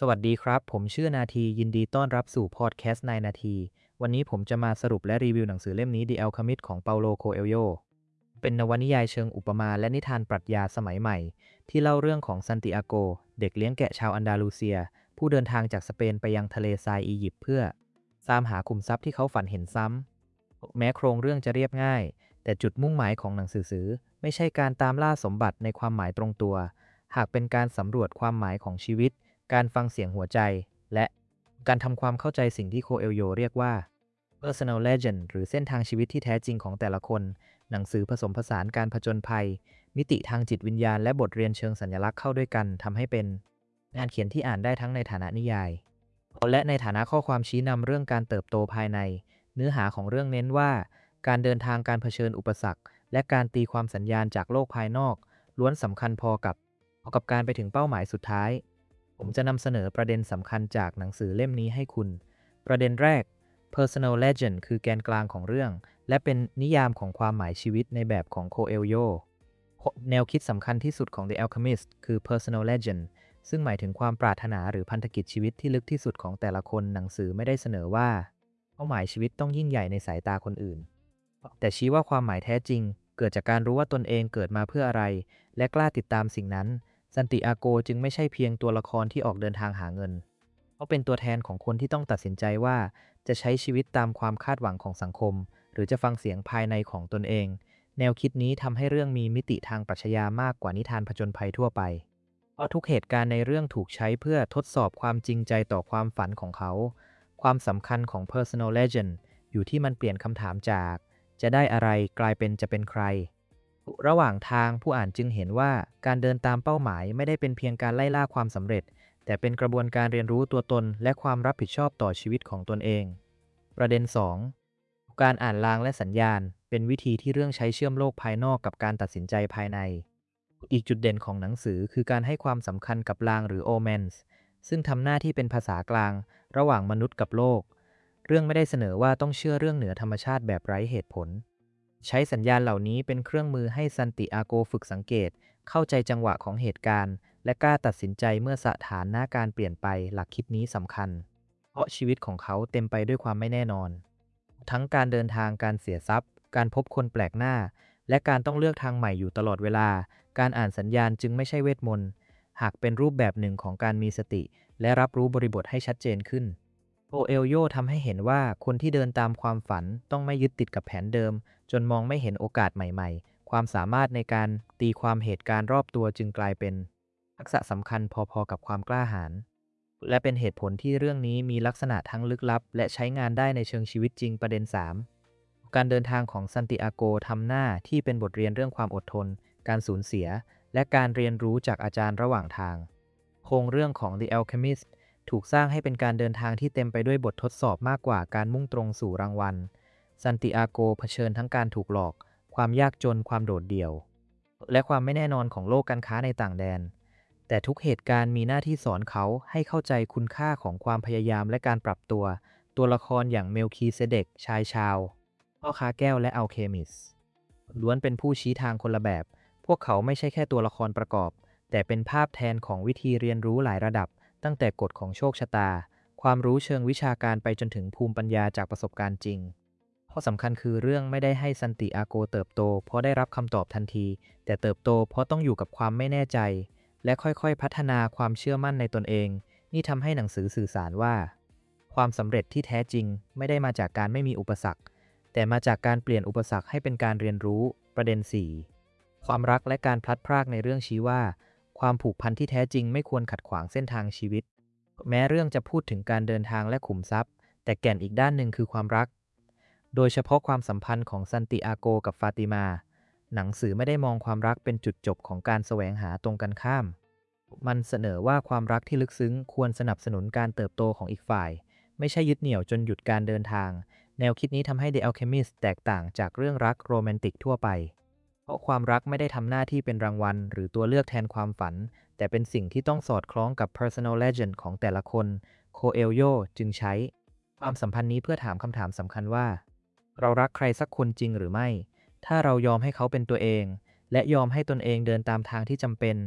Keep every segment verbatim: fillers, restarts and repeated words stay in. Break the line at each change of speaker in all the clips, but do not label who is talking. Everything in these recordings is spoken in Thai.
สวัสดีครับผมชื่อนาทียินดีต้อนรับสู่พอดแคสต์ในนาทีวันนี้ผมจะมาสรุปและรีวิวหนังสือเล่มนี้ The Alchemist ของเปาโลโคเอลโยเป็นนวนิยายเชิงอุปมาและนิทานปรัชญาสมัยใหม่ที่เล่าเรื่องของซันติอาโกเด็กเลี้ยงแกะชาวอันดาลูเซียผู้เดินทางจากสเปนไปยังทะเลทรายอียิปต์เพื่อตามหาขุมทรัพย์ที่เขาฝันเห็นซ้ำแม้โครงเรื่องจะเรียบง่ายแต่จุดมุ่งหมายของหนังสือไม่ใช่การตามล่าสมบัติในความหมายตรงตัวหากเป็นการสำรวจความหมายของชีวิตการฟังเสียงหัวใจและการทำความเข้าใจสิ่งที่โคเอลโยเรียกว่า Personal Legend หรือเส้นทางชีวิตที่แท้จริงของแต่ละคนหนังสือผสมผสานการผจญภัยมิติทางจิตวิญญาณและบทเรียนเชิงสัญลักษณ์เข้าด้วยกันทำให้เป็นงานเขียนที่อ่านได้ทั้งในฐานะนิยายและในฐานะข้อความชี้นำเรื่องการเติบโตภายในเนื้อหาของเรื่องเน้นว่าการเดินทางการเผชิญอุปสรรคและการตีความสัญญาณจากโลกภายนอกล้วนสำคัญพอกับพอกับการไปถึงเป้าหมายสุดท้ายผมจะนำเสนอประเด็นสำคัญจากหนังสือเล่มนี้ให้คุณประเด็นแรก Personal Legend คือแกนกลางของเรื่องและเป็นนิยามของความหมายชีวิตในแบบของโคเอลโยแนวคิดสำคัญที่สุดของ The Alchemist คือ Personal Legend ซึ่งหมายถึงความปรารถนาหรือพันธกิจชีวิตที่ลึกที่สุดของแต่ละคนหนังสือไม่ได้เสนอว่าเป้าหมายชีวิตต้องยิ่งใหญ่ในสายตาคนอื่นแต่ชี้ว่าความหมายแท้จริงเกิดจากการรู้ว่าตนเองเกิดมาเพื่ออะไรและกล้าติดตามสิ่งนั้นซันติอาโกจึงไม่ใช่เพียงตัวละครที่ออกเดินทางหาเงินเขาเป็นตัวแทนของคนที่ต้องตัดสินใจว่าจะใช้ชีวิตตามความคาดหวังของสังคมหรือจะฟังเสียงภายในของตนเองแนวคิดนี้ทำให้เรื่องมีมิติทางปรัชญามากกว่านิทานผจญภัยทั่วไปเพราะทุกเหตุการณ์ในเรื่องถูกใช้เพื่อทดสอบความจริงใจต่อความฝันของเขาความสำคัญของ Personal Legend อยู่ที่มันเปลี่ยนคำถามจากจะได้อะไรกลายเป็นจะเป็นใครระหว่างทางผู้อ่านจึงเห็นว่าการเดินตามเป้าหมายไม่ได้เป็นเพียงการไล่ล่าความสำเร็จแต่เป็นกระบวนการเรียนรู้ตัวตนและความรับผิดชอบต่อชีวิตของตนเองประเด็นสองการอ่านลางและสัญญาณเป็นวิธีที่เรื่องใช้เชื่อมโลกภายนอกกับการตัดสินใจภายในอีกจุดเด่นของหนังสือคือการให้ความสำคัญกับลางหรือโอเมนส์ซึ่งทำหน้าที่เป็นภาษากลางระหว่างมนุษย์กับโลกเรื่องไม่ได้เสนอว่าต้องเชื่อเรื่องเหนือธรรมชาติแบบไร้เหตุผลใช้สัญญาณเหล่านี้เป็นเครื่องมือให้ซันติอาโกฝึกสังเกตเข้าใจจังหวะของเหตุการณ์และกล้าตัดสินใจเมื่อสถานการณ์เปลี่ยนไปหลักคิดนี้สำคัญเพราะชีวิตของเขาเต็มไปด้วยความไม่แน่นอนทั้งการเดินทางการเสียทรัพย์การพบคนแปลกหน้าและการต้องเลือกทางใหม่อยู่ตลอดเวลาการอ่านสัญญาณจึงไม่ใช่เวทมนต์หากเป็นรูปแบบหนึ่งของการมีสติและรับรู้บริบทให้ชัดเจนขึ้นโอเอลโยทำให้เห็นว่าคนที่เดินตามความฝันต้องไม่ยึดติดกับแผนเดิมจนมองไม่เห็นโอกาสใหม่ๆความสามารถในการตีความเหตุการณ์รอบตัวจึงกลายเป็นทักษะสำคัญพอๆกับความกล้าหาญและเป็นเหตุผลที่เรื่องนี้มีลักษณะทั้งลึกลับและใช้งานได้ในเชิงชีวิตจริงประเด็นสามการเดินทางของซันติอาโกทำหน้าที่เป็นบทเรียนเรื่องความอดทนการสูญเสียและการเรียนรู้จากอาจารย์ระหว่างทางโครงเรื่องของ The Alchemist ถูกสร้างให้เป็นการเดินทางที่เต็มไปด้วยบททดสอบมากกว่าการมุ่งตรงสู่รางวัลซันติอาโกเผชิญทั้งการถูกหลอกความยากจนความโดดเดี่ยวและความไม่แน่นอนของโลกการค้าในต่างแดนแต่ทุกเหตุการณ์มีหน้าที่สอนเขาให้เข้าใจคุณค่าของความพยายามและการปรับตัวตัวละครอย่างเมลคีเซเดกชายชาวพ่อค้าแก้วและอัลเคมิสล้วนเป็นผู้ชี้ทางคนละแบบพวกเขาไม่ใช่แค่ตัวละครประกอบแต่เป็นภาพแทนของวิธีเรียนรู้หลายระดับตั้งแต่กฎของโชคชะตาความรู้เชิงวิชาการไปจนถึงภูมิปัญญาจากประสบการณ์จริงข้อสำคัญคือเรื่องไม่ได้ให้ซันติอาโกเติบโตเพราะได้รับคำตอบทันทีแต่เติบโตเพราะต้องอยู่กับความไม่แน่ใจและค่อยๆพัฒนาความเชื่อมั่นในตนเองนี่ทำให้หนังสือสื่อสารว่าความสำเร็จที่แท้จริงไม่ได้มาจากการไม่มีอุปสรรคแต่มาจากการเปลี่ยนอุปสรรคให้เป็นการเรียนรู้ประเด็นสี่ความรักและการพลัดพรากในเรื่องชี้ว่าความผูกพันที่แท้จริงไม่ควรขัดขวางเส้นทางชีวิตแม้เรื่องจะพูดถึงการเดินทางและขุมทรัพย์แต่แก่นอีกด้านหนึ่งคือความรักโดยเฉพาะความสัมพันธ์ของซันติอาโกกับฟาติมาหนังสือไม่ได้มองความรักเป็นจุดจบของการแสวงหาตรงกันข้ามมันเสนอว่าความรักที่ลึกซึ้งควรสนับสนุนการเติบโตของอีกฝ่ายไม่ใช่ยึดเหนี่ยวจนหยุดการเดินทางแนวคิดนี้ทำให้ The Alchemist แตกต่างจากเรื่องรักโรแมนติกทั่วไปเพราะความรักไม่ได้ทำหน้าที่เป็นรางวัลหรือตัวเลือกแทนความฝันแต่เป็นสิ่งที่ต้องสอดคล้องกับ Personal Legend ของแต่ละคนโคเอลโยจึงใช้ความสัมพันธ์นี้เพื่อถามคำถามสำคัญว่าเรารักใครสักคนจริงหรือไม่ถ้าเรายอมให้เขาเป็นตัวเองและยอมให้ตนเองเดินตามทางที่จำเป็น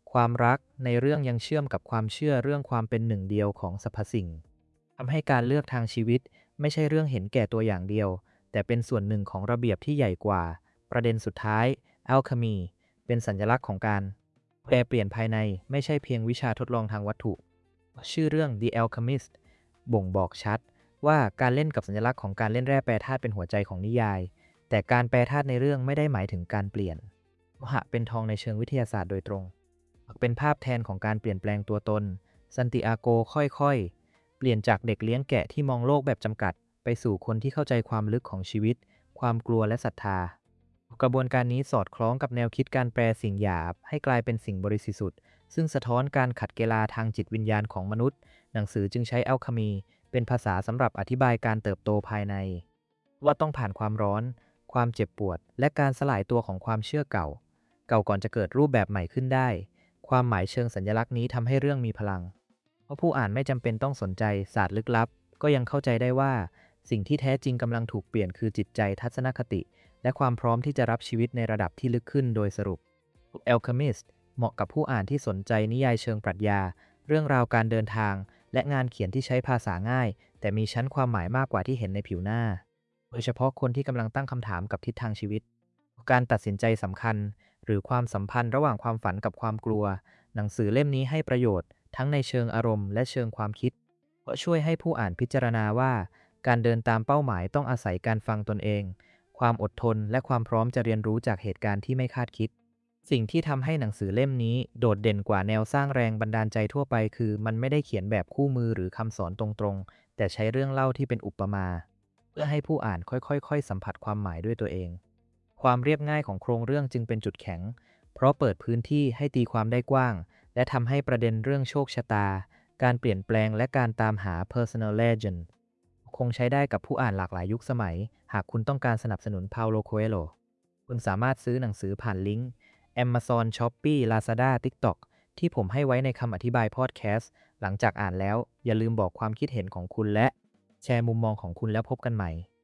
ความรักในเรื่องยังเชื่อมกับความเชื่อเรื่องความเป็นหนึ่งเดียวของสรรพสิ่งทำให้การเลือกทางชีวิตไม่ใช่เรื่องเห็นแก่ตัวอย่างเดียวแต่เป็นส่วนหนึ่งของระเบียบที่ใหญ่กว่าประเด็นสุดท้าย Alchemy เป็นสัญลักษณ์ของการแปลเปลี่ยนภายในไม่ใช่เพียงวิชาทดลองทางวัตถุ ชื่อเรื่อง The Alchemist บ่งบอกชัดว่าการเล่นกับสัญลักษณ์ของการเล่นแร่แปรธาตุเป็นหัวใจของนิยายแต่การแปรธาตุในเรื่องไม่ได้หมายถึงการเปลี่ยนโลหะเป็นทองในเชิงวิทยาศาสตร์โดยตรงเป็นภาพแทนของการเปลี่ยนแปลงตัวตนซันติอาโกค่อยๆเปลี่ยนจากเด็กเลี้ยงแกะที่มองโลกแบบจำกัดไปสู่คนที่เข้าใจความลึกของชีวิตความกลัวและศรัทธากระบวนการนี้สอดคล้องกับแนวคิดการแปลสิ่งหยาบให้กลายเป็นสิ่งบริสุทธิ์ซึ่งสะท้อนการขัดเกลาทางจิตวิญญาณของมนุษย์หนังสือจึงใช้อัลคามีเป็นภาษาสำหรับอธิบายการเติบโตภายในว่าต้องผ่านความร้อนความเจ็บปวดและการสลายตัวของความเชื่อเก่าเก่าก่อนจะเกิดรูปแบบใหม่ขึ้นได้ความหมายเชิงสัญลักษณ์นี้ทำให้เรื่องมีพลังเพราะผู้อ่านไม่จำเป็นต้องสนใจศาสตร์ลึกลับก็ยังเข้าใจได้ว่าสิ่งที่แท้จริงกำลังถูกเปลี่ยนคือจิตใจทัศนคติและความพร้อมที่จะรับชีวิตในระดับที่ลึกขึ้นโดยสรุป Alchemist เหมาะกับผู้อ่านที่สนใจนิยายเชิงปรัชญาเรื่องราวการเดินทางและงานเขียนที่ใช้ภาษาง่ายแต่มีชั้นความหมายมากกว่าที่เห็นในผิวหน้าโดยเฉพาะคนที่กำลังตั้งคำถามกับทิศทางชีวิตการตัดสินใจสำคัญหรือความสัมพันธ์ระหว่างความฝันกับความกลัวหนังสือเล่มนี้ให้ประโยชน์ทั้งในเชิงอารมณ์และเชิงความคิดเพราะช่วยให้ผู้อ่านพิจารณาว่าการเดินตามเป้าหมายต้องอาศัยการฟังตนเองความอดทนและความพร้อมจะเรียนรู้จากเหตุการณ์ที่ไม่คาดคิดสิ่งที่ทำให้หนังสือเล่มนี้โดดเด่นกว่าแนวสร้างแรงบันดาลใจทั่วไปคือมันไม่ได้เขียนแบบคู่มือหรือคำสอนตรงๆแต่ใช้เรื่องเล่าที่เป็นอุปมาเพื่อให้ผู้อ่านค่อยๆสัมผัสความหมายด้วยตัวเองความเรียบง่ายของโครงเรื่องจึงเป็นจุดแข็งเพราะเปิดพื้นที่ให้ตีความได้กว้างและทำให้ประเด็นเรื่องโชคชะตาการเปลี่ยนแปลงและการตามหา personal legend คงใช้ได้กับผู้อ่านหลากหลายยุคสมัยหากคุณต้องการสนับสนุน Paulo Coelho คุณสามารถซื้อหนังสือผ่านลิงก์ Amazon Shopee Lazada TikTok ที่ผมให้ไว้ในคำอธิบายพอดแคสต์หลังจากอ่านแล้วอย่าลืมบอกความคิดเห็นของคุณและแชร์มุมมองของคุณแล้วพบกันใหม่